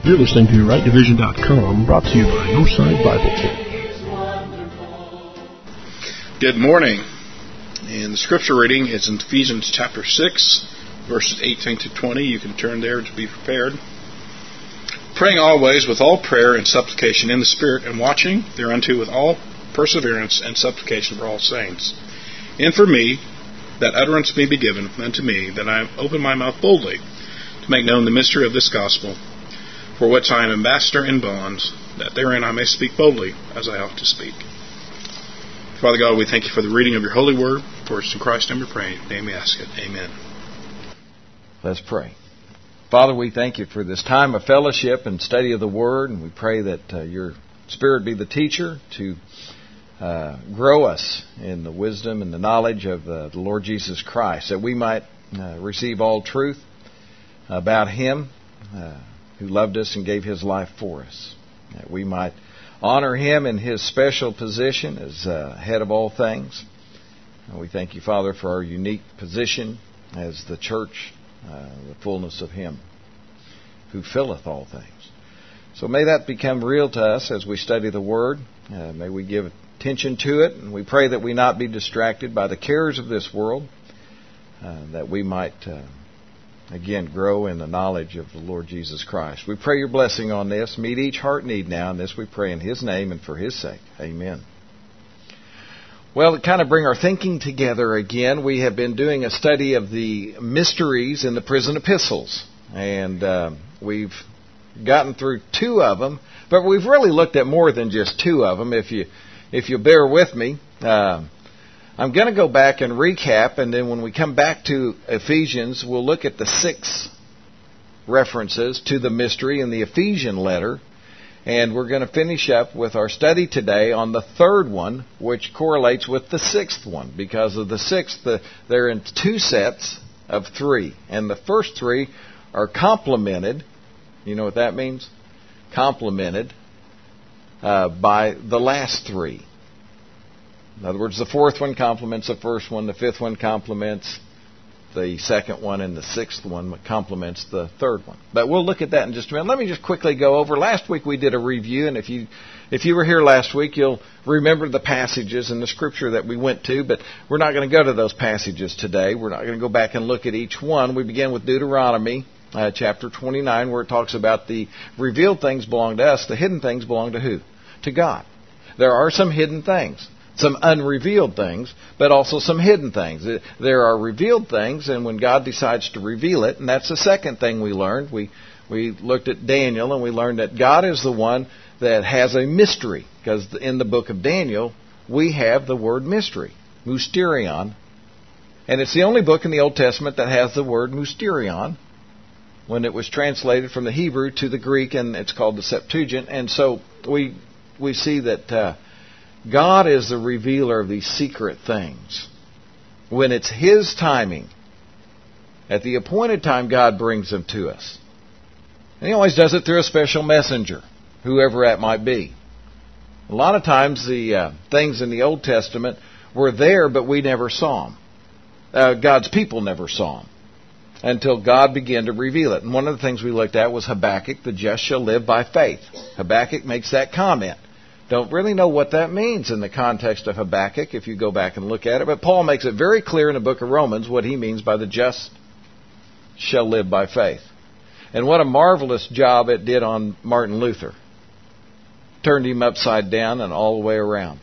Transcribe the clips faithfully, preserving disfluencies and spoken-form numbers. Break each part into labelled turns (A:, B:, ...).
A: You're listening to right division dot com, brought to you by Northside Bible Church.
B: Good morning. And the scripture reading is in Ephesians chapter six, verses eighteen to twenty. You can turn there to be prepared. Praying always with all prayer and supplication in the Spirit, and watching thereunto with all perseverance and supplication for all saints. And for me, that utterance may be given unto me, that I open my mouth boldly, to make known the mystery of this gospel, for which I am ambassador in bonds, that therein I may speak boldly, as I ought to speak. Father God, we thank you for the reading of your holy word. For it's in Christ's name we pray. Name we ask it. Amen.
C: Let's pray. Father, we thank you for this time of fellowship and study of the word, and we pray that uh, your Spirit be the teacher to uh, grow us in the wisdom and the knowledge of uh, the Lord Jesus Christ, that we might uh, receive all truth about Him, uh, who loved us and gave His life for us, that we might honor Him in His special position as uh, head of all things. And we thank you, Father, for our unique position as the church, uh, the fullness of Him who filleth all things. So may that become real to us as we study the Word. Uh, may we give attention to it, and we pray that we not be distracted by the cares of this world, uh, that we might Uh, Again, grow in the knowledge of the Lord Jesus Christ. We pray your blessing on this. Meet each heart need now, and this we pray in His name and for His sake. Amen. Well, to kind of bring our thinking together again, we have been doing a study of the mysteries in the prison epistles. And uh, we've gotten through two of them, but we've really looked at more than just two of them, if you, if you bear with me. Uh, I'm going to go back and recap, and then when we come back to Ephesians, we'll look at the six references to the mystery in the Ephesian letter, and we're going to finish up with our study today on the third one, which correlates with the sixth one, because of the sixth, the, they're in two sets of three, and the first three are complemented. You know what that means? Complemented uh, by the last three. In other words, the fourth one complements the first one, the fifth one complements the second one, and the sixth one complements the third one. But we'll look at that in just a minute. Let me just quickly go over. Last week we did a review, and if you if you were here last week, you'll remember the passages in the Scripture that we went to, but we're not going to go to those passages today. We're not going to go back and look at each one. We begin with Deuteronomy uh, chapter twenty-nine, where it talks about the revealed things belong to us. The hidden things belong to who? To God. There are some hidden things. Some unrevealed things, but also some hidden things. There are revealed things, and when God decides to reveal it, and that's the second thing we learned. We we looked at Daniel, and we learned that God is the one that has a mystery, because in the book of Daniel, we have the word mystery, mysterion, and it's the only book in the Old Testament that has the word mysterion when it was translated from the Hebrew to the Greek, and it's called the Septuagint. And so we we see that Uh, God is the revealer of these secret things. When it's His timing, at the appointed time, God brings them to us. And He always does it through a special messenger, whoever that might be. A lot of times the uh, things in the Old Testament were there, but we never saw them. Uh, God's people never saw them until God began to reveal it. And one of the things we looked at was Habakkuk, the just shall live by faith. Habakkuk makes that comment. Don't really know what that means in the context of Habakkuk if you go back and look at it. But Paul makes it very clear in the book of Romans what he means by the just shall live by faith. And what a marvelous job it did on Martin Luther. Turned him upside down and all the way around.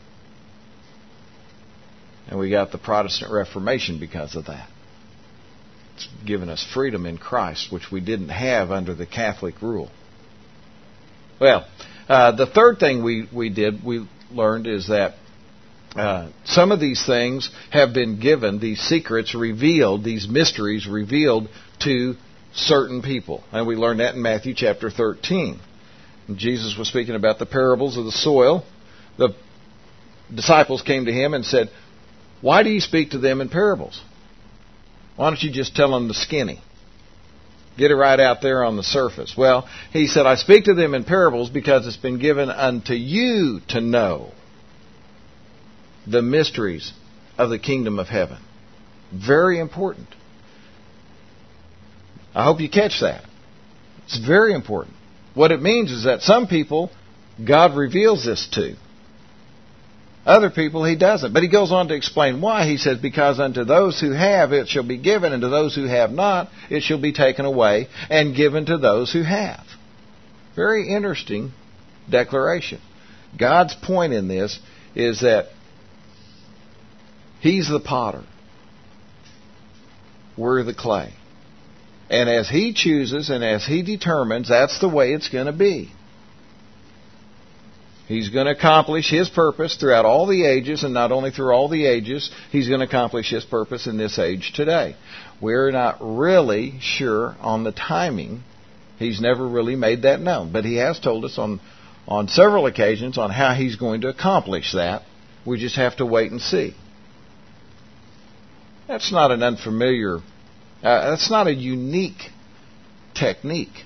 C: And we got the Protestant Reformation because of that. It's given us freedom in Christ, which we didn't have under the Catholic rule. Well, Uh, the third thing we, we did, we learned, is that uh, some of these things have been given, these secrets revealed, these mysteries revealed to certain people. And we learned that in Matthew chapter thirteen. And Jesus was speaking about the parables of the soil. The disciples came to Him and said, "Why do you speak to them in parables? Why don't you just tell them the skinny? Get it right out there on the surface." Well, He said, "I speak to them in parables because it's been given unto you to know the mysteries of the kingdom of heaven." Very important. I hope you catch that. It's very important. What it means is that some people God reveals this to. Other people He doesn't. But He goes on to explain why. He says, because unto those who have it shall be given, and to those who have not it shall be taken away, and given to those who have. Very interesting declaration. God's point in this is that He's the potter. We're the clay. And as He chooses and as He determines, that's the way it's going to be. He's going to accomplish His purpose throughout all the ages, and not only through all the ages, He's going to accomplish His purpose in this age today. We're not really sure on the timing. He's never really made that known. But He has told us on, on several occasions on how He's going to accomplish that. We just have to wait and see. That's not an unfamiliar, uh, that's not a unique technique.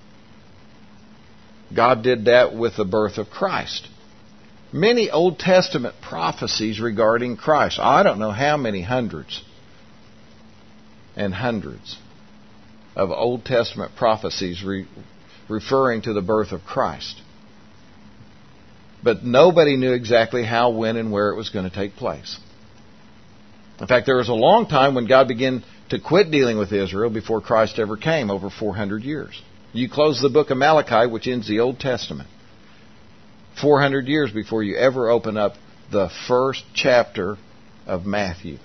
C: God did that with the birth of Christ. Many Old Testament prophecies regarding Christ. I don't know how many hundreds and hundreds of Old Testament prophecies re- referring to the birth of Christ. But nobody knew exactly how, when, and where it was going to take place. In fact, there was a long time when God began to quit dealing with Israel before Christ ever came, over four hundred years. You close the book of Malachi, which ends the Old Testament, four hundred years before you ever open up the first chapter of Matthew.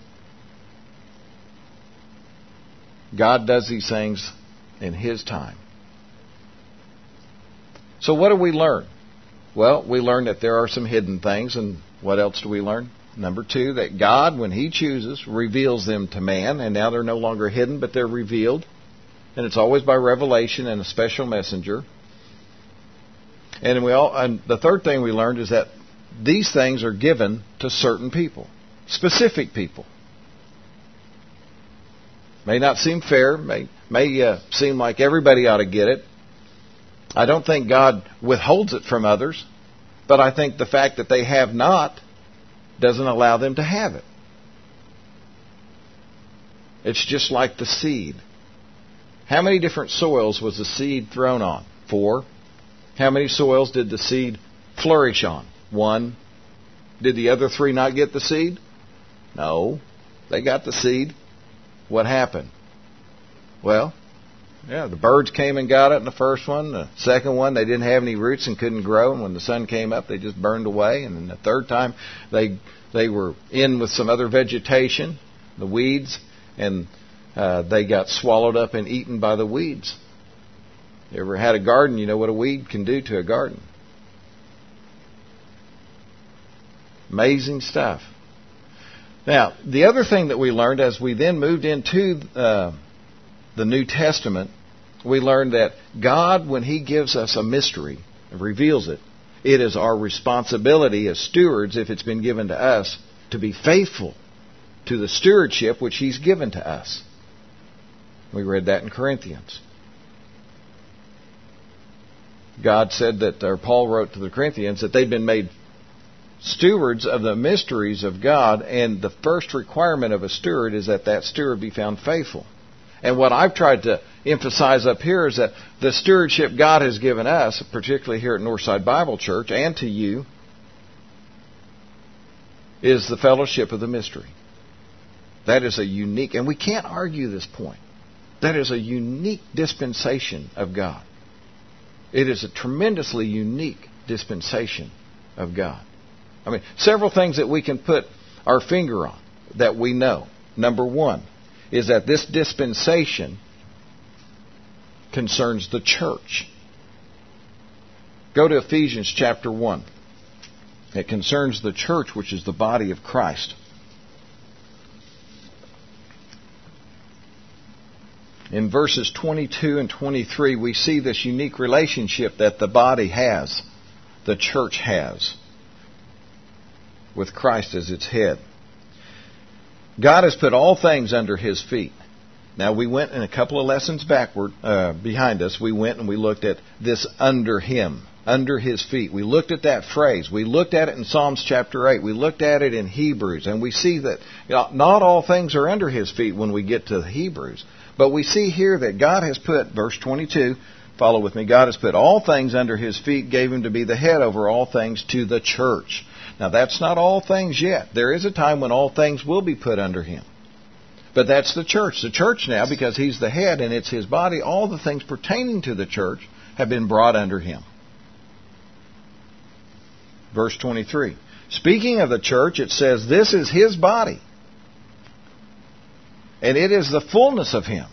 C: God does these things in His time. So what do we learn? Well, we learn that there are some hidden things, and what else do we learn? Number two, that God, when He chooses, reveals them to man, and now they're no longer hidden, but they're revealed. And it's always by revelation and a special messenger. And we all, and the third thing we learned is that these things are given to certain people, specific people. May not seem fair, may may uh, seem like everybody ought to get it. I don't think God withholds it from others, but I think the fact that they have not doesn't allow them to have it. It's just like the seed. How many different soils was the seed thrown on? Four. How many soils did the seed flourish on? One. Did the other three not get the seed? No. They got the seed. What happened? Well, yeah, the birds came and got it in the first one. The second one, they didn't have any roots and couldn't grow. And when the sun came up, they just burned away. And then the third time, they they were in with some other vegetation, the weeds, and uh, they got swallowed up and eaten by the weeds. You ever had a garden, you know what a weed can do to a garden. Amazing stuff. Now, the other thing that we learned as we then moved into uh, the New Testament, we learned that God, when He gives us a mystery and reveals it, it is our responsibility as stewards, if it's been given to us, to be faithful to the stewardship which He's given to us. We read that in Corinthians. God said that, or Paul wrote to the Corinthians, that they'd been made stewards of the mysteries of God, and the first requirement of a steward is that that steward be found faithful. And what I've tried to emphasize up here is that the stewardship God has given us, particularly here at Northside Bible Church, and to you, is the fellowship of the mystery. That is a unique, and we can't argue this point, that is a unique dispensation of God. It is a tremendously unique dispensation of God. I mean, several things that we can put our finger on that we know. Number one is that this dispensation concerns the church. Go to Ephesians chapter one. It concerns the church, which is the body of Christ. In verses twenty-two and twenty-three, we see this unique relationship that the body has, the church has, with Christ as its head. God has put all things under His feet. Now, we went in a couple of lessons backward, uh, behind us, we went and we looked at this under Him, under His feet. We looked at that phrase. We looked at it in Psalms chapter eight. We looked at it in Hebrews. And we see that you know, not all things are under His feet when we get to Hebrews. But we see here that God has put, verse twenty-two, Follow with me. God has put all things under His feet, gave Him to be the head over all things to the church. Now that's not all things yet. There is a time when all things will be put under Him. But that's the church. The church now, because He's the head and it's His body, all the things pertaining to the church have been brought under Him. Verse twenty-three. Speaking of the church, it says, this is His body. And it is the fullness of Him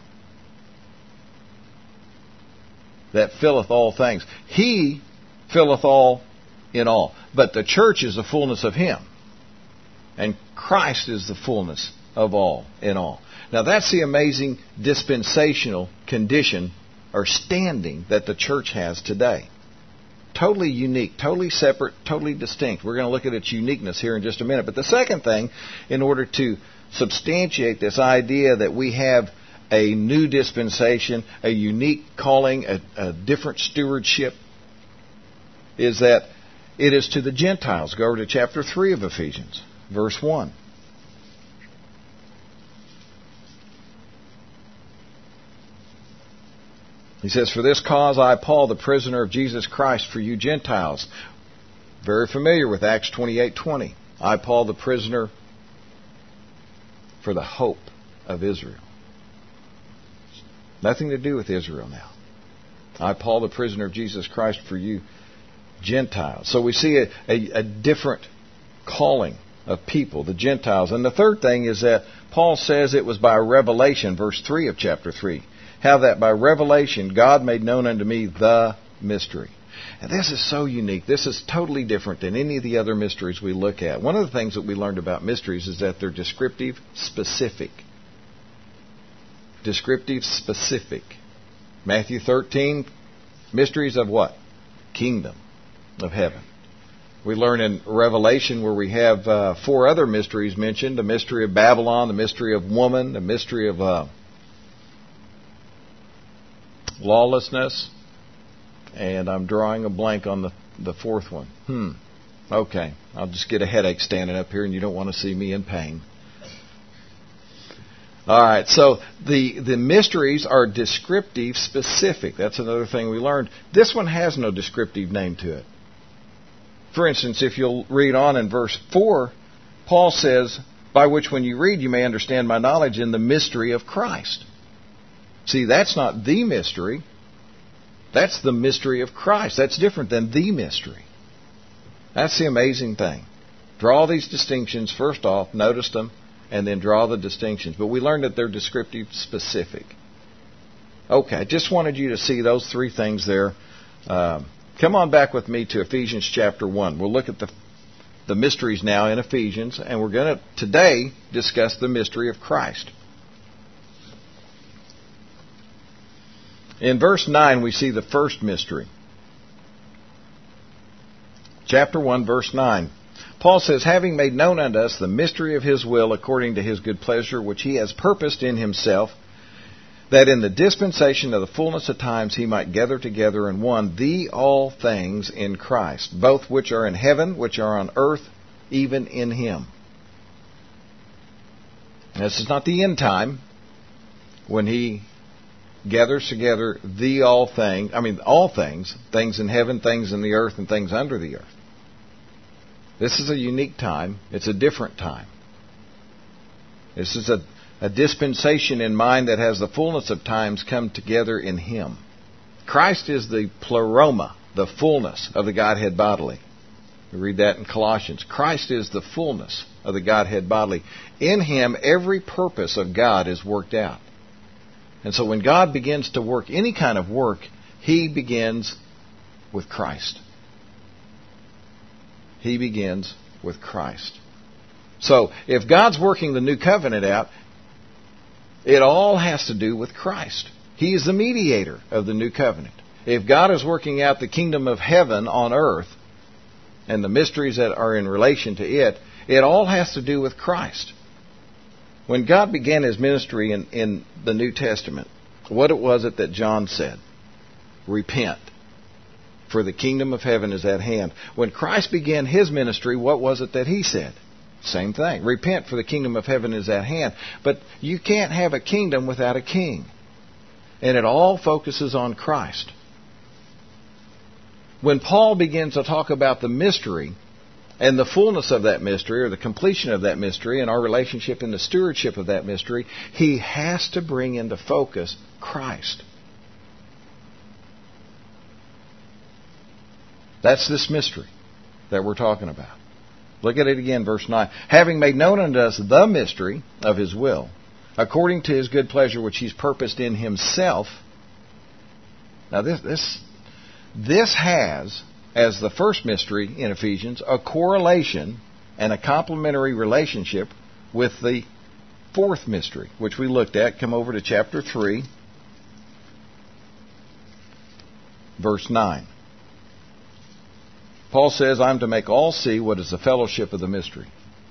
C: that filleth all things. He filleth all in all. But the church is the fullness of Him. And Christ is the fullness of all in all. Now that's the amazing dispensational condition or standing that the church has today. Totally unique, totally separate, totally distinct. We're going to look at its uniqueness here in just a minute. But the second thing, in order to substantiate this idea that we have a new dispensation, a unique calling, a, a different stewardship, is that it is to the Gentiles. Go over to chapter three of Ephesians, verse one. He says, for this cause I, Paul, the prisoner of Jesus Christ, for you Gentiles. Very familiar with Acts twenty-eight twenty. I, Paul, the prisoner for the hope of Israel. Nothing to do with Israel now. I, Paul, the prisoner of Jesus Christ, for you Gentiles. So we see a, a, a different calling of people, the Gentiles. And the third thing is that Paul says it was by revelation, verse three of chapter three. How that by revelation God made known unto me the mystery. And this is so unique. This is totally different than any of the other mysteries we look at. One of the things that we learned about mysteries is that they're descriptive, specific. Descriptive, specific. Matthew thirteen, mysteries of what? Kingdom of heaven. We learn in Revelation where we have uh, four other mysteries mentioned. The mystery of Babylon, the mystery of woman, the mystery of uh, lawlessness, and I'm drawing a blank on the, the fourth one. Hmm. Okay. I'll just get a headache standing up here and you don't want to see me in pain. All right. So the, the mysteries are descriptive, specific. That's another thing we learned. This one has no descriptive name to it. For instance, if you'll read on in verse four, Paul says, by which when you read you may understand my knowledge in the mystery of Christ. See, that's not the mystery. That's the mystery of Christ. That's different than the mystery. That's the amazing thing. Draw these distinctions first off, notice them, and then draw the distinctions. But we learned that they're descriptive, specific. Okay, I just wanted you to see those three things there. Um, come on back with me to Ephesians chapter one. We'll look at the, the mysteries now in Ephesians, and we're going to today discuss the mystery of Christ. In verse nine, we see the first mystery. Chapter one, verse nine. Paul says, having made known unto us the mystery of His will according to His good pleasure, which He has purposed in Himself, that in the dispensation of the fullness of times He might gather together in one the all things in Christ, both which are in heaven, which are on earth, even in Him. This is not the end time when He gathers together the all thing, I mean all things, things in heaven, things in the earth, and things under the earth. This is a unique time. It's a different time. This is a, a dispensation in mind that has the fullness of times come together in Him. Christ is the pleroma, the fullness of the Godhead bodily. We read that in Colossians. Christ is the fullness of the Godhead bodily. In Him, every purpose of God is worked out. And so when God begins to work any kind of work, He begins with Christ. He begins with Christ. So if God's working the new covenant out, it all has to do with Christ. He is the mediator of the new covenant. If God is working out the kingdom of heaven on earth and the mysteries that are in relation to it, it all has to do with Christ. When God began His ministry in, in the New Testament, what was it that John said? Repent, for the kingdom of heaven is at hand. When Christ began His ministry, what was it that He said? Same thing. Repent, for the kingdom of heaven is at hand. But you can't have a kingdom without a king. And it all focuses on Christ. when Paul begins to talk about the mystery and the fullness of that mystery, or the completion of that mystery, and our relationship and the stewardship of that mystery, he has to bring into focus Christ. That's this mystery that we're talking about. Look at it again, verse nine. Having made known unto us the mystery of His will, according to His good pleasure which He's purposed in Himself. Now this this this has, as the first mystery in Ephesians, a correlation and a complementary relationship with the fourth mystery, which we looked at. Come over to chapter three, verse nine. Paul says, I'm to make all see what is the fellowship of the mystery.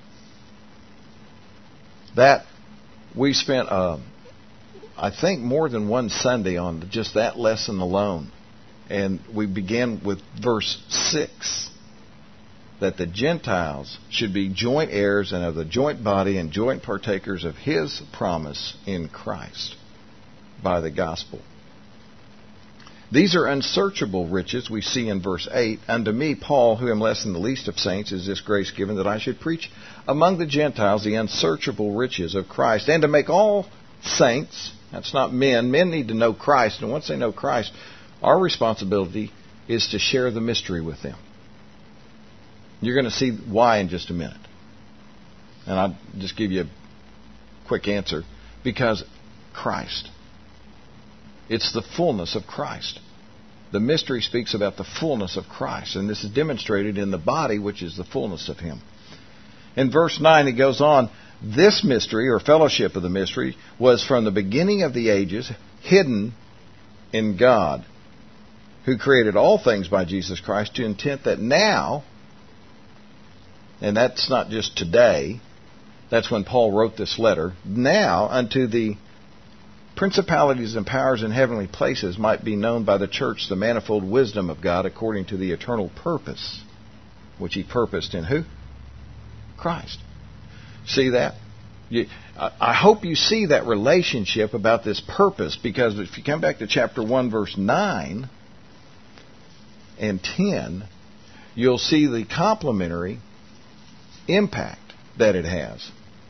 C: That, we spent, uh, I think, more than one Sunday on just that lesson alone. And we began with verse six, that the Gentiles should be joint heirs and of the joint body and joint partakers of His promise in Christ by the gospel. These are unsearchable riches, we see in verse eight. Unto me, Paul, who am less than the least of saints, is this grace given, that I should preach among the Gentiles the unsearchable riches of Christ, and to make all saints, that's not men, men need to know Christ, and once they know Christ, our responsibility is to share the mystery with them. You're going to see why in just a minute. And I'll just give you a quick answer. Because Christ. It's the fullness of Christ. The mystery speaks about the fullness of Christ, and this is demonstrated in the body, which is the fullness of Him. In verse nine, it goes on, this mystery, or fellowship of the mystery, was from the beginning of the ages hidden in God, who created all things by Jesus Christ, to intent that now, and that's not just today, that's when Paul wrote this letter, now unto the principalities and powers in heavenly places might be known by the church the manifold wisdom of God according to the eternal purpose, which He purposed in who? Christ. See that? You, I hope you see that relationship about this purpose, because if you come back to chapter one, verse nine and ten, you'll see the complementary impact that it has.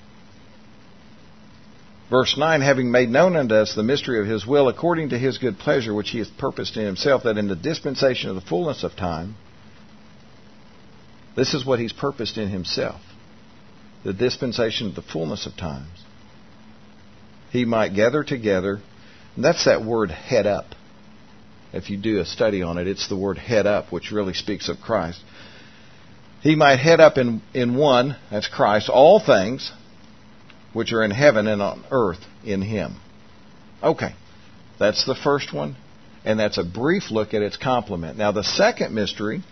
C: Verse nine, having made known unto us the mystery of His will, according to His good pleasure, which He hath purposed in Himself, that in the dispensation of the fullness of time, this is what He's purposed in Himself, the dispensation of the fullness of times, He might gather together, and that's that word head up. If you do a study on it, it's the word head up, which really speaks of Christ. He might head up in, in one, that's Christ, all things which are in heaven and on earth in Him. Okay, that's the first one, and that's a brief look at its complement. Now the second mystery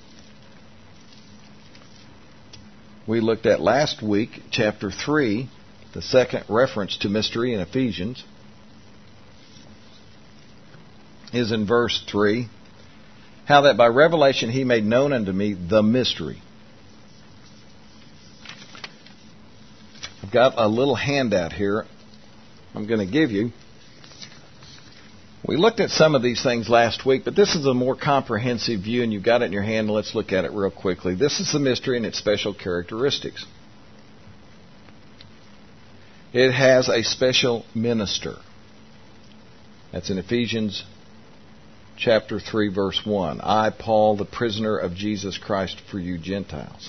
C: we looked at last week, chapter three, the second reference to mystery in Ephesians, is in verse three, how that by revelation He made known unto me the mystery. I've got a little handout here I'm going to give you. We looked at some of these things last week, but this is a more comprehensive view, and you've got it in your hand. Let's look at it real quickly. This is the mystery and its special characteristics. It has a special minister. That's in Ephesians chapter three, verse one. I, Paul, the prisoner of Jesus Christ for you Gentiles.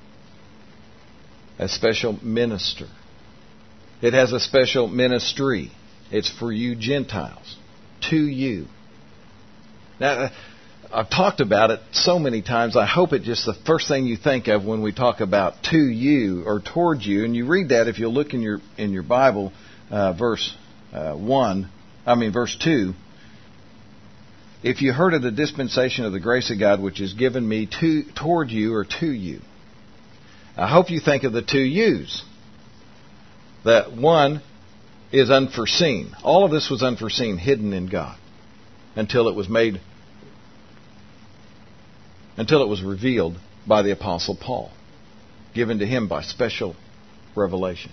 C: A special minister. It has a special ministry. It's for you Gentiles. To you. Now, I've talked about it so many times. I hope it's just the first thing you think of when we talk about to you or toward you. And you read that if you look in your in your Bible, uh, verse uh, one. I mean verse two. If you heard of the dispensation of the grace of God which is given me to toward you or to you. I hope you think of the two yous. That one is unforeseen. All of this was unforeseen, hidden in God, until it was made, until it was revealed by the Apostle Paul, given to him by special revelation.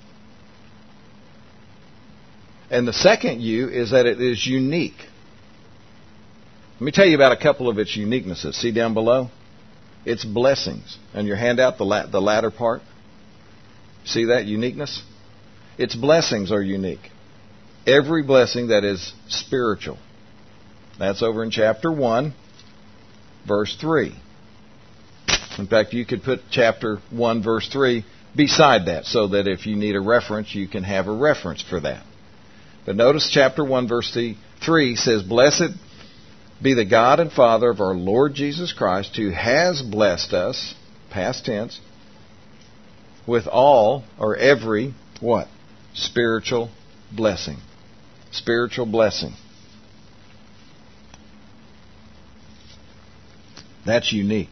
C: And the second you is that it is unique. Let me tell you about a couple of its uniquenesses. See down below? It's blessings. On your handout, the, la- the latter part. See that uniqueness? Its blessings are unique. Every blessing that is spiritual. That's over in chapter one, verse three. In fact, you could put chapter one, verse three beside that, so that if you need a reference, you can have a reference for that. But notice chapter one, verse three says, "Blessed be the God and Father of our Lord Jesus Christ, who has blessed us," past tense, "with all," or every, what? Spiritual blessing. Spiritual blessing. That's unique.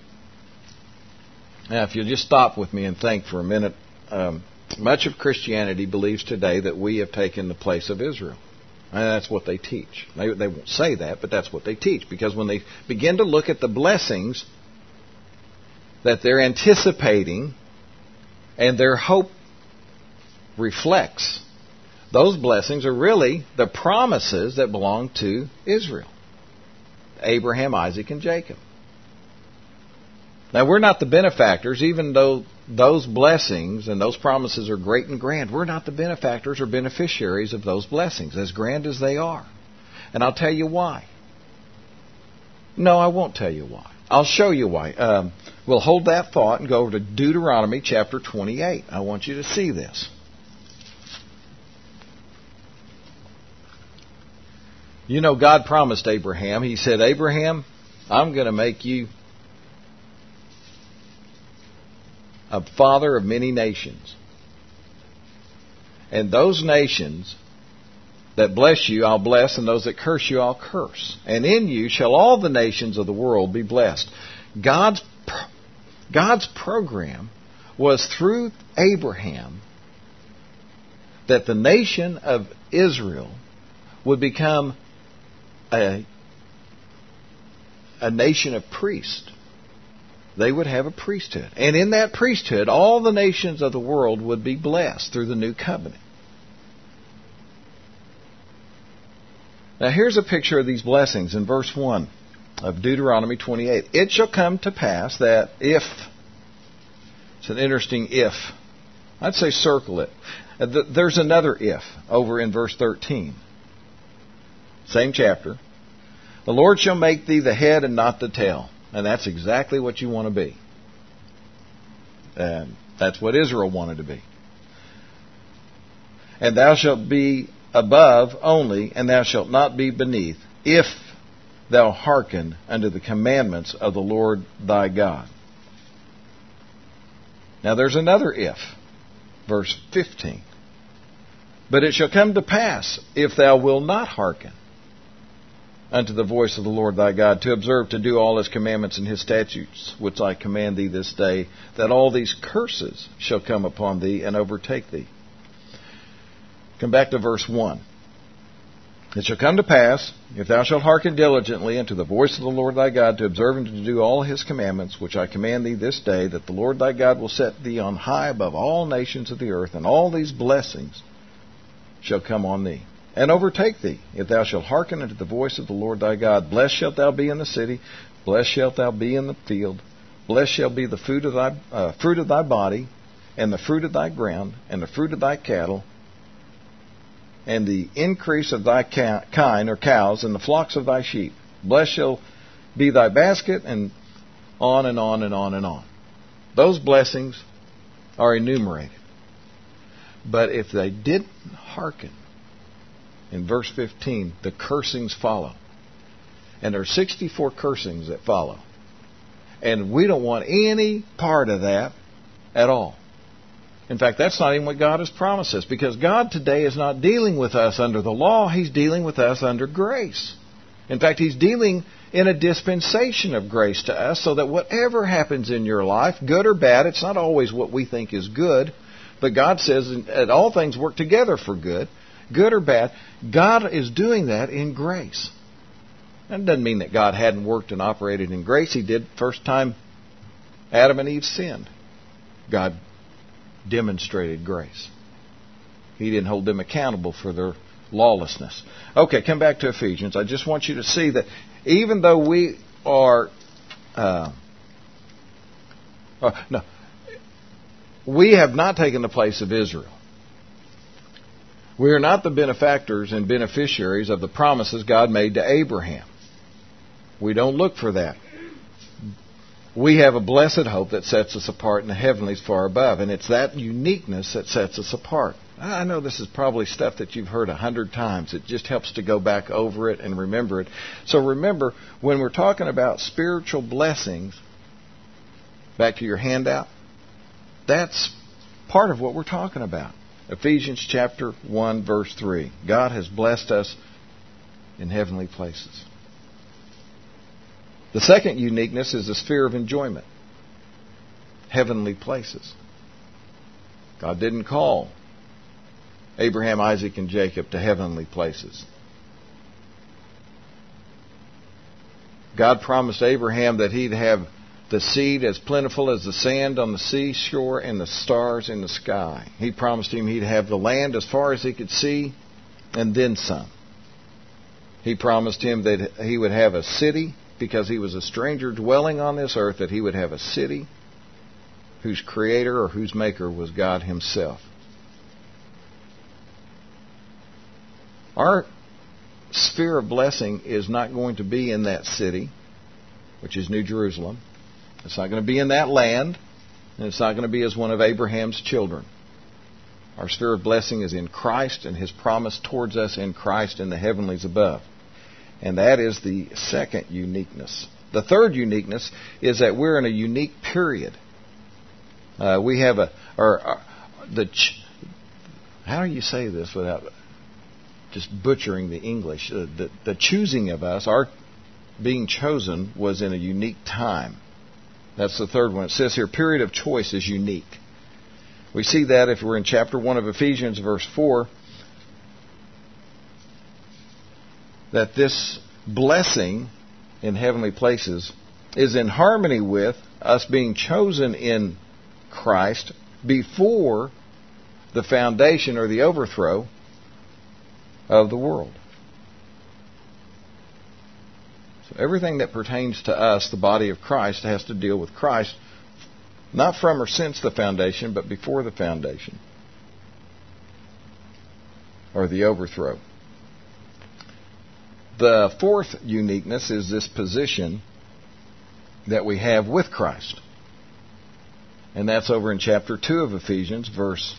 C: Now, if you'll just stop with me and think for a minute, um, much of Christianity believes today that we have taken the place of Israel. And that's what they teach. They, they won't say that, but that's what they teach. Because when they begin to look at the blessings that they're anticipating and their hope reflects, those blessings are really the promises that belong to Israel. Abraham, Isaac, and Jacob. Now, we're not the benefactors, even though those blessings and those promises are great and grand. We're not the benefactors or beneficiaries of those blessings, as grand as they are. And I'll tell you why. No, I won't tell you why. I'll show you why. Um, we'll hold that thought and go over to Deuteronomy chapter twenty-eight. I want you to see this. You know, God promised Abraham. He said, "Abraham, I'm going to make you a father of many nations. And those nations that bless you, I'll bless, and those that curse you, I'll curse. And in you shall all the nations of the world be blessed." God's, God's program was through Abraham that the nation of Israel would become a, a nation of priests. They would have a priesthood. And in that priesthood, all the nations of the world would be blessed through the new covenant. Now here's a picture of these blessings in verse one of Deuteronomy twenty-eight. "It shall come to pass that if," it's an interesting if, I'd say circle it. There's another if over in verse thirteen. Same chapter. "The Lord shall make thee the head and not the tail." And that's exactly what you want to be. And that's what Israel wanted to be. "And thou shalt be above only, and thou shalt not be beneath, if thou hearken unto the commandments of the Lord thy God." Now there's another if. Verse fifteen. "But it shall come to pass, if thou wilt not hearken unto the voice of the Lord thy God, to observe to do all his commandments and his statutes, which I command thee this day, that all these curses shall come upon thee and overtake thee." Come back to verse one. "It shall come to pass, if thou shalt hearken diligently unto the voice of the Lord thy God, to observe and to do all his commandments, which I command thee this day, that the Lord thy God will set thee on high above all nations of the earth, and all these blessings shall come on thee and overtake thee, if thou shalt hearken unto the voice of the Lord thy God. Blessed shalt thou be in the city, blessed shalt thou be in the field, blessed shall be the fruit of thy uh, fruit of thy body, and the fruit of thy ground, and the fruit of thy cattle, and the increase of thy ca- kine or cows, and the flocks of thy sheep. Blessed shall be thy basket," and on and on and on and on. Those blessings are enumerated. But if they didn't hearken, in verse fifteen, the cursings follow. And there are sixty-four cursings that follow. And we don't want any part of that at all. In fact, that's not even what God has promised us, because God today is not dealing with us under the law. He's dealing with us under grace. In fact, He's dealing in a dispensation of grace to us, so that whatever happens in your life, good or bad, it's not always what we think is good, but God says that all things work together for good. Good or bad, God is doing that in grace. That doesn't mean that God hadn't worked and operated in grace. He did first time Adam and Eve sinned. God demonstrated grace. He didn't hold them accountable for their lawlessness. Okay, come back to Ephesians. I just want you to see that even though we are... Uh, uh, no, we have not taken the place of Israel. We are not the benefactors and beneficiaries of the promises God made to Abraham. We don't look for that. We have a blessed hope that sets us apart in the heavenlies far above, and it's that uniqueness that sets us apart. I know this is probably stuff that you've heard a hundred times. It just helps to go back over it and remember it. So remember, when we're talking about spiritual blessings, back to your handout, that's part of what we're talking about. Ephesians chapter one, verse three. God has blessed us in heavenly places. The second uniqueness is the sphere of enjoyment. Heavenly places. God didn't call Abraham, Isaac, and Jacob to heavenly places. God promised Abraham that he'd have the seed as plentiful as the sand on the seashore and the stars in the sky. He promised him he'd have the land as far as he could see and then some. He promised him that he would have a city, because he was a stranger dwelling on this earth, that he would have a city whose creator or whose maker was God himself. Our sphere of blessing is not going to be in that city, which is New Jerusalem. It's not going to be in that land, and it's not going to be as one of Abraham's children. Our sphere of blessing is in Christ and His promise towards us in Christ in the heavenlies above. And that is the second uniqueness. The third uniqueness is that we're in a unique period. Uh, we have a, or, or the, ch- how do you say this without just butchering the English? Uh, the, the choosing of us, our being chosen, was in a unique time. That's the third one. It says here, period of choice is unique. We see that if we're in chapter one of Ephesians, verse four, that this blessing in heavenly places is in harmony with us being chosen in Christ before the foundation or the overthrow of the world. So everything that pertains to us, the body of Christ, has to deal with Christ, not from or since the foundation, but before the foundation or the overthrow. The fourth uniqueness is this position that we have with Christ. And that's over in chapter two of Ephesians, verse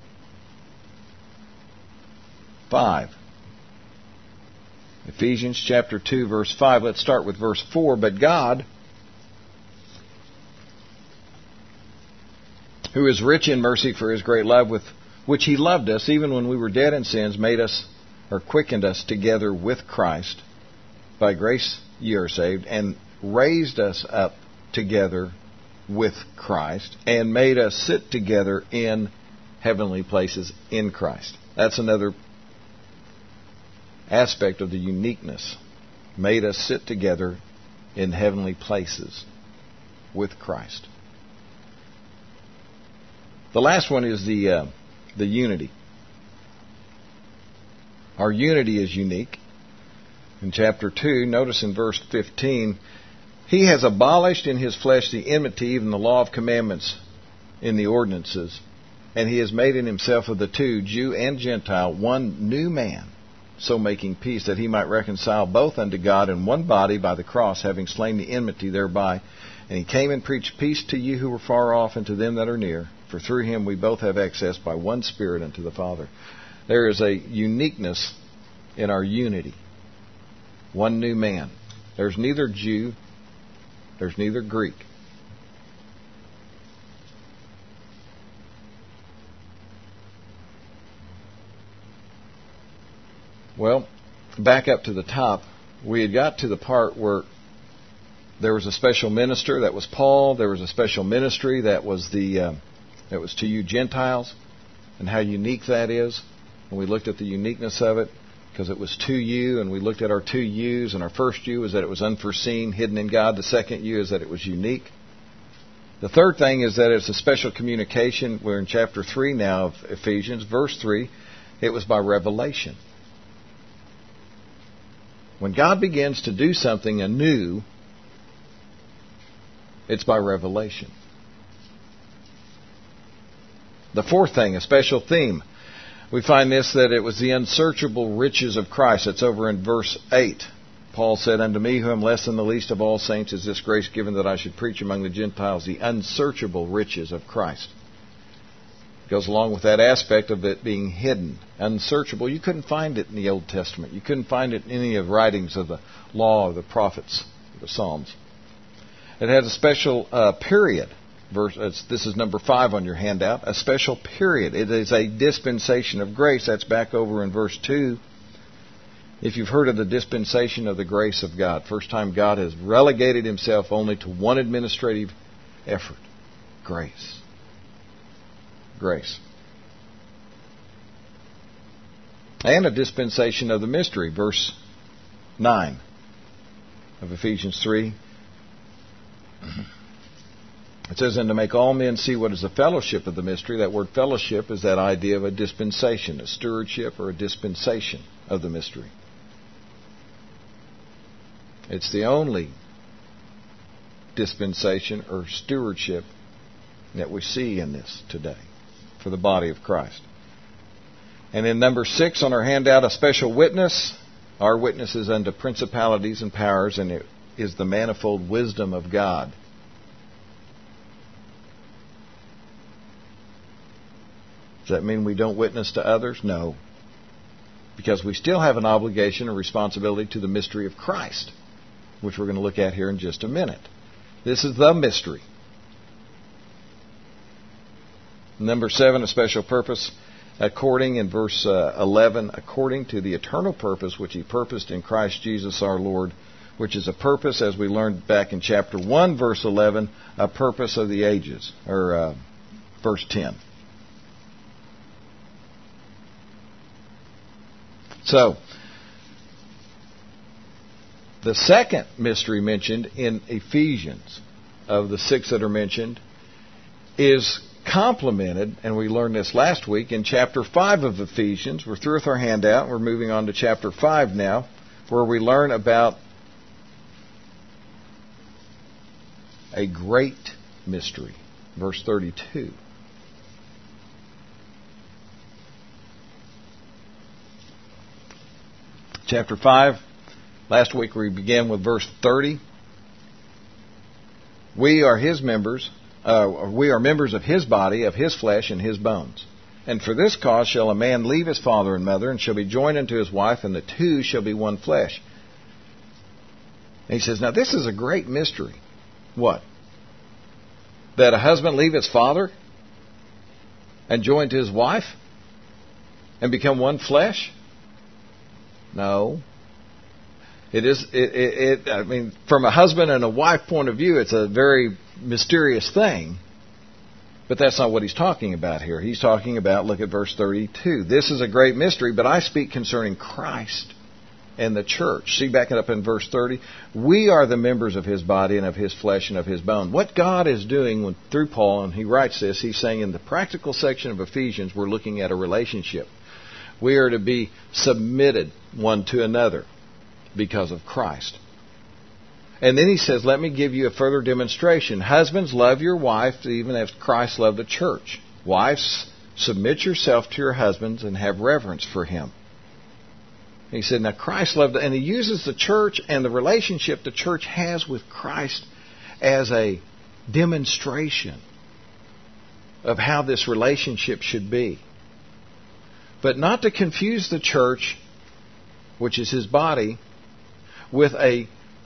C: five. Ephesians chapter two, verse five. Let's start with verse four. But God, who is rich in mercy for His great love with which He loved us, even when we were dead in sins, made us or quickened us together with Christ. By grace ye are saved, and raised us up together with Christ, and made us sit together in heavenly places in Christ. That's another aspect of the uniqueness. Made us sit together in heavenly places with Christ. The last one is the uh, the unity. Our unity is unique. In chapter two, notice in verse fifteen, He has abolished in His flesh the enmity, even the law of commandments in the ordinances, and He has made in Himself of the two, Jew and Gentile, one new man, so making peace, that He might reconcile both unto God in one body by the cross, having slain the enmity thereby. And He came and preached peace to you who were far off, and to them that are near. For through Him we both have access by one Spirit unto the Father. There is a uniqueness in our unity. One new man. There's neither Jew, there's neither Greek. Well, back up to the top, we had got to the part where there was a special minister, that was Paul. There was a special ministry, that was the uh, that was to you Gentiles, and how unique that is. And we looked at the uniqueness of it, because it was to you, and we looked at our two yous, and our first you is that it was unforeseen, hidden in God. The second you is that it was unique. The third thing is that it's a special communication. We're in chapter three now of Ephesians, verse three. It was by revelation. When God begins to do something anew, it's by revelation. The fourth thing, a special theme. We find this, that it was the unsearchable riches of Christ. That's over in verse eight. Paul said, "Unto me, who am less than the least of all saints, is this grace given that I should preach among the Gentiles the unsearchable riches of Christ." It goes along with that aspect of it being hidden, unsearchable. You couldn't find it in the Old Testament. You couldn't find it in any of the writings of the law or the prophets, the Psalms. It has a special uh, period. Verse, it's, this is number five on your handout. A special period. It is a dispensation of grace. That's back over in verse two. If you've heard of the dispensation of the grace of God, first time God has relegated himself only to one administrative effort. Grace. Grace. And a dispensation of the mystery. Verse nine of Ephesians three. It says, "And to make all men see what is the fellowship of the mystery." That word fellowship is that idea of a dispensation, a stewardship or a dispensation of the mystery. It's the only dispensation or stewardship that we see in this today for the body of Christ. And in number six on our handout, a special witness. Our witness is unto principalities and powers, and it is the manifold wisdom of God. Does that mean we don't witness to others? No. Because we still have an obligation and responsibility to the mystery of Christ, which we're going to look at here in just a minute. This is the mystery. Number seven, a special purpose, according in verse uh, eleven, according to the eternal purpose which he purposed in Christ Jesus our Lord, which is a purpose, as we learned back in chapter one, verse eleven, a purpose of the ages, or uh, verse ten. So, the second mystery mentioned in Ephesians, of the six that are mentioned, is complemented, and we learned this last week, in chapter five of Ephesians. We're through with our handout. We're moving on to chapter five now, where we learn about a great mystery. Verse thirty-two. Chapter five, last week we began with verse thirty. We are his members, uh, we are members of his body, of his flesh, and his bones. And for this cause shall a man leave his father and mother, and shall be joined unto his wife, and the two shall be one flesh. And he says, now this is a great mystery. What? That a husband leave his father and join to his wife and become one flesh? No. It is, it, it, it, I mean, from a husband and a wife point of view, it's a very mysterious thing. But that's not what he's talking about here. He's talking about, look at verse thirty-two. This is a great mystery, but I speak concerning Christ and the church. See, back it up in verse thirty. We are the members of his body and of his flesh and of his bone. What God is doing when, through Paul, and he writes this, he's saying in the practical section of Ephesians, we're looking at a relationship. We are to be submitted one to another because of Christ. And then he says, let me give you a further demonstration. Husbands, love your wife even as Christ loved the church. Wives, submit yourself to your husbands and have reverence for him. He said, now Christ loved, and he uses the church and the relationship the church has with Christ as a demonstration of how this relationship should be. But not to confuse the church, which is his body, with a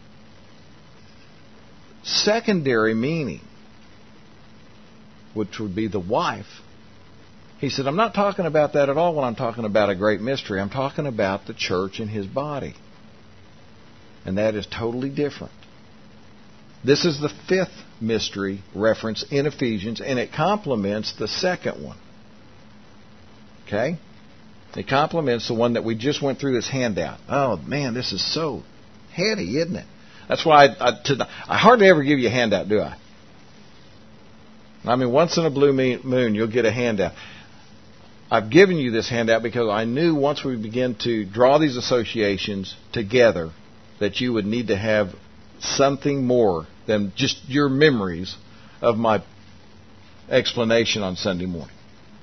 C: secondary meaning, which would be the wife. He said, I'm not talking about that at all when I'm talking about a great mystery. I'm talking about the church and his body. And that is totally different. This is the fifth mystery reference in Ephesians, and it complements the second one. Okay? It complements the one that we just went through this handout. Oh, man, this is so heady, isn't it? That's why I, I, to, I hardly ever give you a handout, do I? I mean, once in a blue moon, you'll get a handout. I've given you this handout because I knew once we begin to draw these associations together that you would need to have something more than just your memories of my explanation on Sunday morning.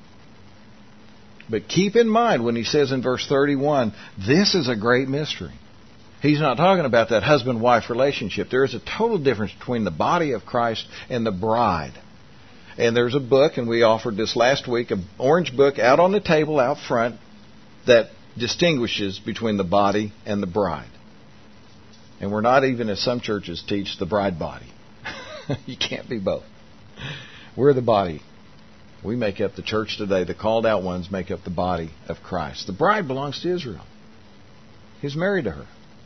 C: But keep in mind when he says in verse thirty-one, this is a great mystery. He's not talking about that husband-wife relationship. There is a total difference between the body of Christ and the bride. And there's a book, and we offered this last week, an orange book out on the table out front that distinguishes between the body and the bride. And we're not even, as some churches teach, the bride body. You can't be both. We're the body. We make up the church today. The called out ones make up the body of Christ. The bride belongs to Israel. He's married to her.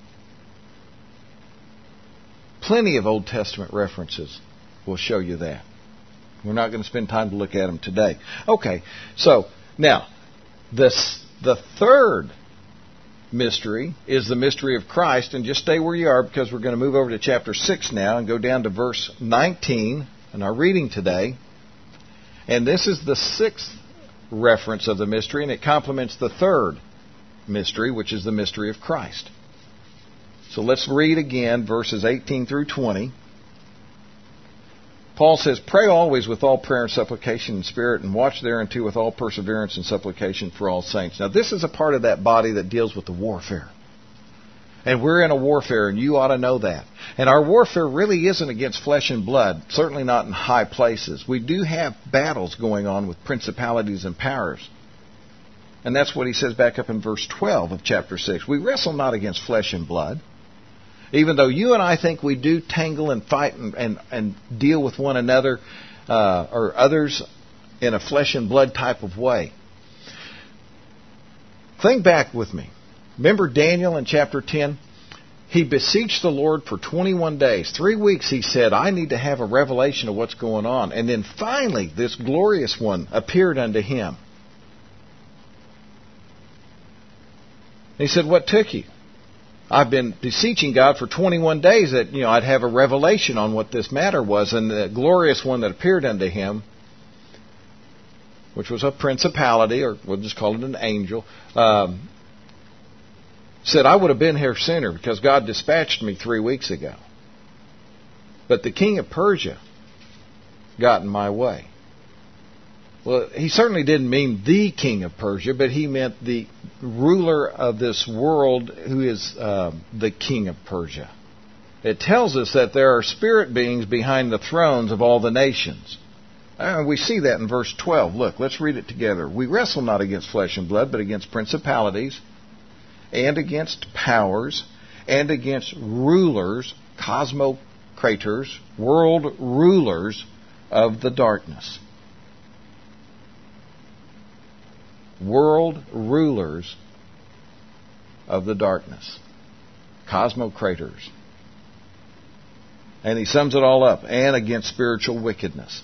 C: Plenty of Old Testament references will show you that. We're not going to spend time to look at them today. Okay, so now, this, the third mystery is the mystery of Christ. And just stay where you are because we're going to move over to chapter six now and go down to verse nineteen in our reading today. And this is the sixth reference of the mystery, and it complements the third mystery, which is the mystery of Christ. So let's read again verses eighteen through twenty. Paul says, pray always with all prayer and supplication in spirit, and watch thereunto with all perseverance and supplication for all saints. Now this is a part of that body that deals with the warfare. And we're in a warfare, and you ought to know that. And our warfare really isn't against flesh and blood, certainly not in high places. We do have battles going on with principalities and powers. And that's what he says back up in verse twelve of chapter six. We wrestle not against flesh and blood. Even though you and I think we do tangle and fight and, and, and deal with one another uh, or others in a flesh and blood type of way. Think back with me. Remember Daniel in chapter ten? He beseeched the Lord for twenty-one days. Three weeks he said, I need to have a revelation of what's going on. And then finally this glorious one appeared unto him. He said, what took you? I've been beseeching God for twenty-one days that, you know, I'd have a revelation on what this matter was. And the glorious one that appeared unto him, which was a principality, or we'll just call it an angel, um, said, I would have been here sooner because God dispatched me three weeks ago. But the king of Persia got in my way. Well, he certainly didn't mean the king of Persia, but he meant the ruler of this world who is uh, the king of Persia. It tells us that there are spirit beings behind the thrones of all the nations. Uh, we see that in verse twelve. Look, let's read it together. We wrestle not against flesh and blood, but against principalities and against powers and against rulers, cosmocrators, world rulers of the darkness. World rulers of the darkness. Cosmocrators. And he sums it all up. And against spiritual wickedness.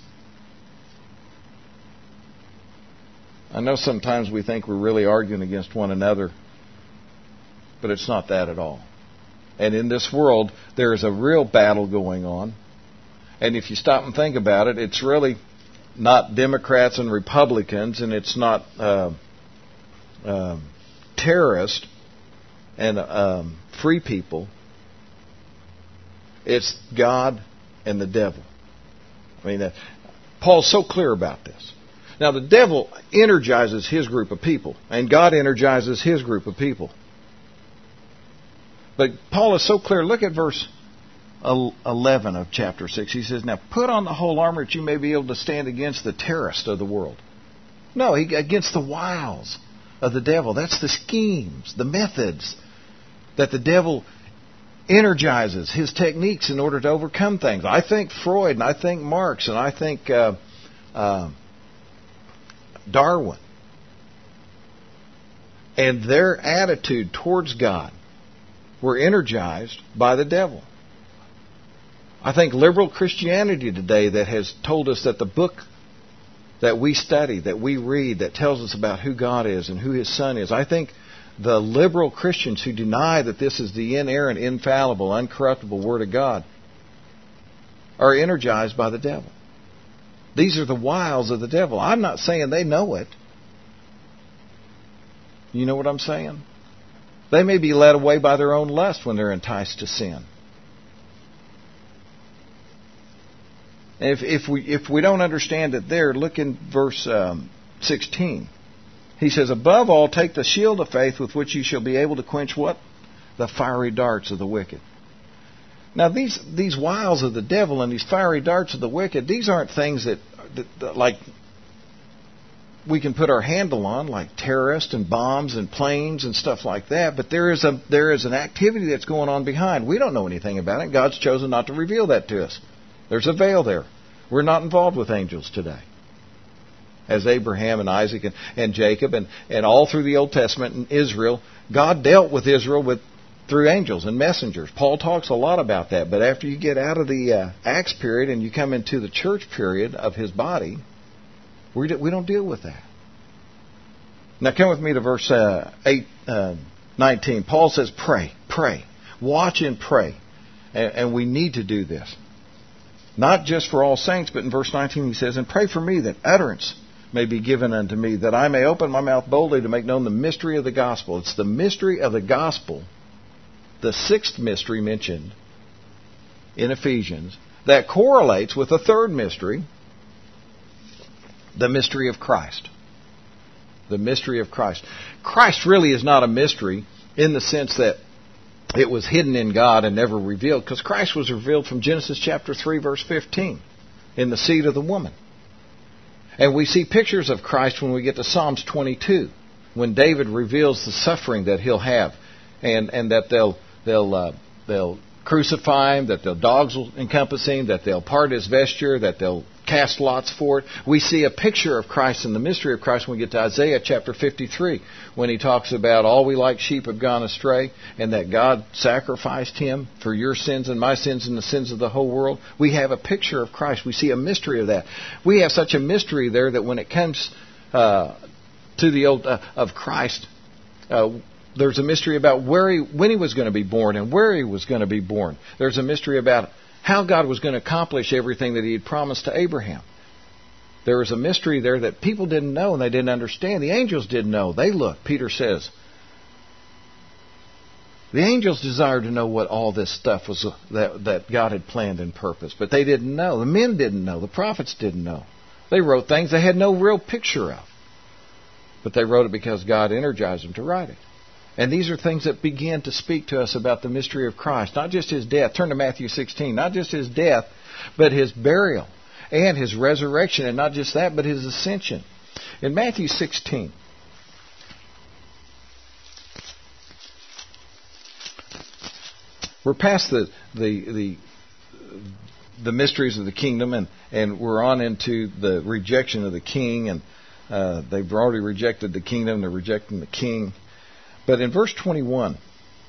C: I know sometimes we think we're really arguing against one another, but it's not that at all. And in this world, there is a real battle going on. And if you stop and think about it, it's really not Democrats and Republicans, and it's not uh, uh, terrorists and um, free people. It's God and the devil. I mean, uh, Paul's so clear about this. Now, the devil energizes his group of people, and God energizes his group of people. But Paul is so clear. Look at verse eleven of chapter six. He says, now put on the whole armor that you may be able to stand against the terrorists of the world. No, he, against the wiles of the devil. That's the schemes, the methods that the devil energizes, his techniques in order to overcome things. I think Freud, and I think Marx, and I think uh, uh, Darwin. And their attitude towards God were energized by the devil. I think liberal Christianity today that has told us that the book that we study, that we read, that tells us about who God is and who His Son is, I think the liberal Christians who deny that this is the inerrant, infallible, uncorruptible Word of God are energized by the devil. These are the wiles of the devil. I'm not saying they know it. You know what I'm saying? They may be led away by their own lust when they're enticed to sin. If, if we if we don't understand it there, look in verse um, sixteen. He says, above all, take the shield of faith with which you shall be able to quench what? The fiery darts of the wicked. Now, these these wiles of the devil and these fiery darts of the wicked, these aren't things that, that, that like we can put our handle on, like terrorists and bombs and planes and stuff like that. But there is a there is an activity that's going on behind. We don't know anything about it. God's chosen not to reveal that to us. There's a veil there. We're not involved with angels today. As Abraham and Isaac and, and Jacob and, and all through the Old Testament and Israel, God dealt with Israel with through angels and messengers. Paul talks a lot about that. But after you get out of the uh, Acts period and you come into the church period of his body, we, we don't deal with that. Now come with me to verse uh, eight, uh, nineteen. Paul says, pray, pray. Watch and pray. And, and we need to do this. Not just for all saints, but in verse nineteen he says, and pray for me that utterance may be given unto me, that I may open my mouth boldly to make known the mystery of the gospel. It's the mystery of the gospel, the sixth mystery mentioned in Ephesians, that correlates with the third mystery, the mystery of Christ. The mystery of Christ. Christ really is not a mystery in the sense that it was hidden in God and never revealed, because Christ was revealed from Genesis chapter three, verse fifteen, in the seed of the woman. And we see pictures of Christ when we get to Psalms twenty-two, when David reveals the suffering that he'll have, and, and that they'll they'll uh, they'll crucify him, that the dogs will encompass him, that they'll part his vesture, that they'll cast lots for it. We see a picture of Christ and the mystery of Christ when we get to Isaiah chapter fifty-three, when he talks about all we like sheep have gone astray, and that God sacrificed him for your sins and my sins and the sins of the whole world. We have a picture of Christ. We see a mystery of that. We have such a mystery there that when it comes uh, to the old uh, of Christ, uh, there's a mystery about where he, when he was going to be born and where he was going to be born. There's a mystery about how God was going to accomplish everything that he had promised to Abraham. There was a mystery there that people didn't know and they didn't understand. The angels didn't know. They looked. Peter says, the angels desired to know what all this stuff was that, that God had planned and purposed. But they didn't know. The men didn't know. The prophets didn't know. They wrote things they had no real picture of. But they wrote it because God energized them to write it. And these are things that begin to speak to us about the mystery of Christ. Not just his death. Turn to Matthew sixteen. Not just his death, but his burial and his resurrection. And not just that, but his ascension. In Matthew sixteen, we're past the the the, the mysteries of the kingdom, and, and we're on into the rejection of the king. And uh, they've already rejected the kingdom. They're rejecting the king. But in verse twenty-one,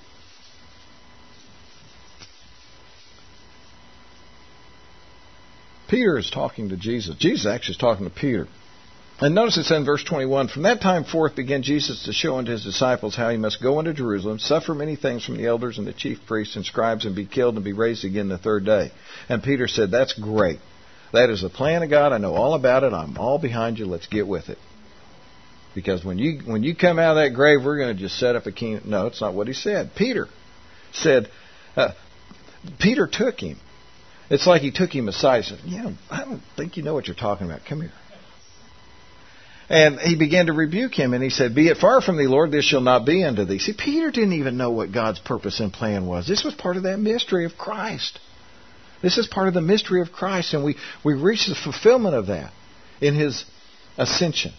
C: Peter is talking to Jesus. Jesus actually is talking to Peter. And notice it says in verse twenty-one, from that time forth began Jesus to show unto his disciples how he must go into Jerusalem, suffer many things from the elders and the chief priests and scribes, and be killed and be raised again the third day. And Peter said, that's great. That is the plan of God. I know all about it. I'm all behind you. Let's get with it. Because when you when you come out of that grave, we're going to just set up a king. No, it's not what he said. Peter said, uh, Peter took him. It's like he took him aside and said, yeah, I don't think you know what you're talking about. Come here. And he began to rebuke him, and he said, be it far from thee, Lord, this shall not be unto thee. See, Peter didn't even know what God's purpose and plan was. This was part of that mystery of Christ. This is part of the mystery of Christ, and we, we reach the fulfillment of that in his ascension.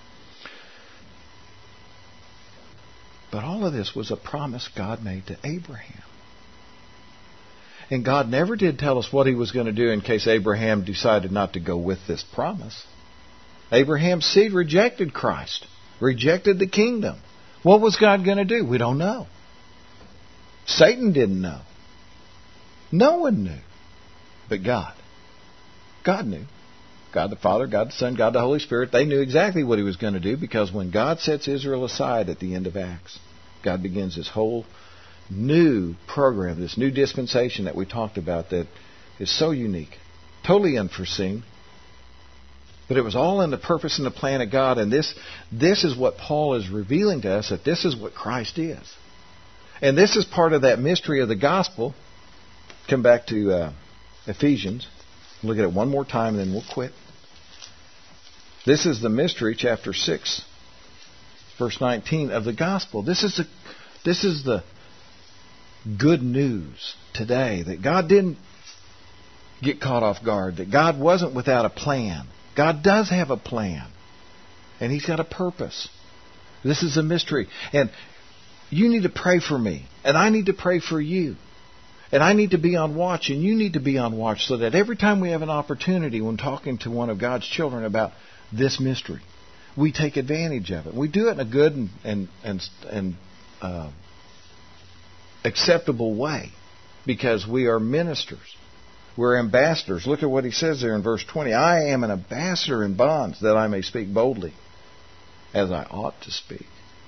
C: But all of this was a promise God made to Abraham. And God never did tell us what he was going to do in case Abraham decided not to go with this promise. Abraham's seed rejected Christ, rejected the kingdom. What was God going to do? We don't know. Satan didn't know. No one knew. But God. God knew. God the Father, God the Son, God the Holy Spirit, they knew exactly what he was going to do, because when God sets Israel aside at the end of Acts, God begins this whole new program, this new dispensation that we talked about that is so unique, totally unforeseen. But it was all in the purpose and the plan of God, and this, this is what Paul is revealing to us, that this is what Christ is. And this is part of that mystery of the gospel. Come back to uh, Ephesians. Look at it one more time and then we'll quit. This is the mystery, chapter six, verse nineteen of the gospel. This is the, this is the good news today, that God didn't get caught off guard, that God wasn't without a plan. God does have a plan, and He's got a purpose. This is a mystery. And you need to pray for me, and I need to pray for you. And I need to be on watch, and you need to be on watch, so that every time we have an opportunity when talking to one of God's children about this mystery, we take advantage of it. We do it in a good and and and, and uh, acceptable way, because we are ministers. We're ambassadors. Look at what he says there in verse twenty. I am an ambassador in bonds, that I may speak boldly as I ought to speak.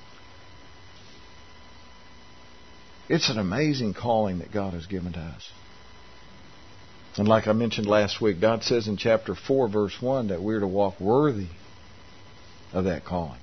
C: It's an amazing calling that God has given to us. And like I mentioned last week, God says in chapter four, verse one, that we're to walk worthy of that calling.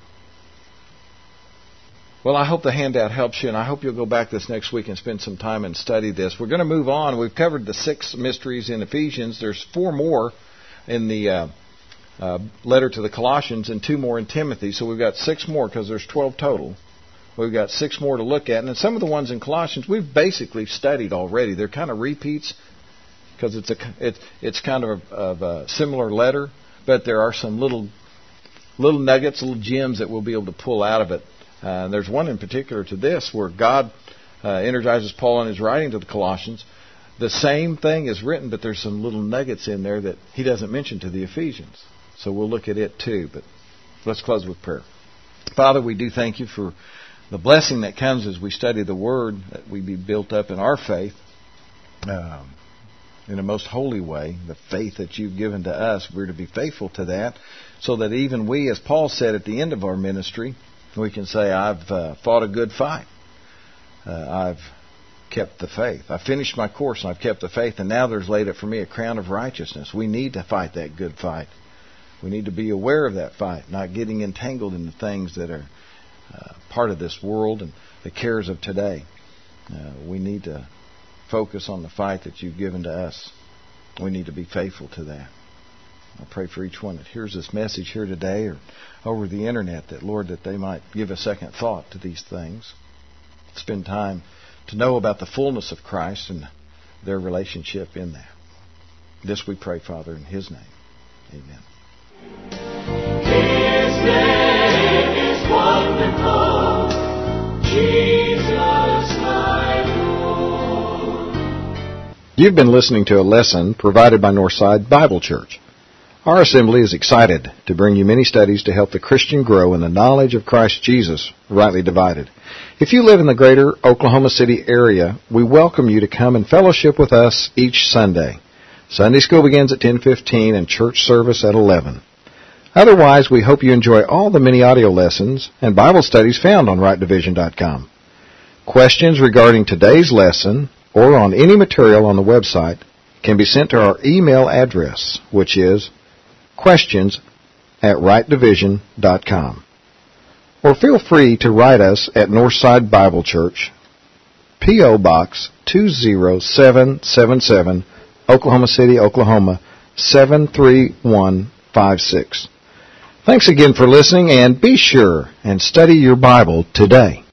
C: Well, I hope the handout helps you, and I hope you'll go back this next week and spend some time and study this. We're going to move on. We've covered the six mysteries in Ephesians. There's four more in the uh, uh, letter to the Colossians and two more in Timothy. So we've got six more, because there's twelve total. We've got six more to look at. And then some of the ones in Colossians we've basically studied already. They're kind of repeats, because it's a it's it's kind of a, of a similar letter, but there are some little little nuggets, little gems that we'll be able to pull out of it. Uh, there's one in particular to this where God uh, energizes Paul in his writing to the Colossians. The same thing is written, but there's some little nuggets in there that he doesn't mention to the Ephesians. So we'll look at it too. But let's close with prayer. Father, we do thank you for the blessing that comes as we study the Word, that we be built up in our faith um, in a most holy way. The faith that you've given to us, we're to be faithful to that, so that even we, as Paul said at the end of our ministry, we can say, I've uh, fought a good fight. Uh, I've kept the faith. I finished my course and I've kept the faith, and now there's laid up for me a crown of righteousness. We need to fight that good fight. We need to be aware of that fight, not getting entangled in the things that are uh, part of this world and the cares of today. Uh, we need to focus on the fight that you've given to us. We need to be faithful to that. I pray for each one that hears this message here today or over the internet, that, Lord, that they might give a second thought to these things. Spend time to know about the fullness of Christ and their relationship in that. This we pray, Father, in His name. Amen.
D: His name is wonderful, Jesus my Lord.
C: You've been listening to a lesson provided by Northside Bible Church. Our assembly is excited to bring you many studies to help the Christian grow in the knowledge of Christ Jesus, rightly divided. If you live in the greater Oklahoma City area, we welcome you to come and fellowship with us each Sunday. Sunday school begins at ten fifteen and church service at eleven. Otherwise, we hope you enjoy all the many audio lessons and Bible studies found on right division dot com. Questions regarding today's lesson or on any material on the website can be sent to our email address, which is questions at right division dot com. Or feel free to write us at Northside Bible Church, P O. Box two zero seven seven seven, Oklahoma City, Oklahoma seven three one five six. Thanks again for listening, and be sure and study your Bible today.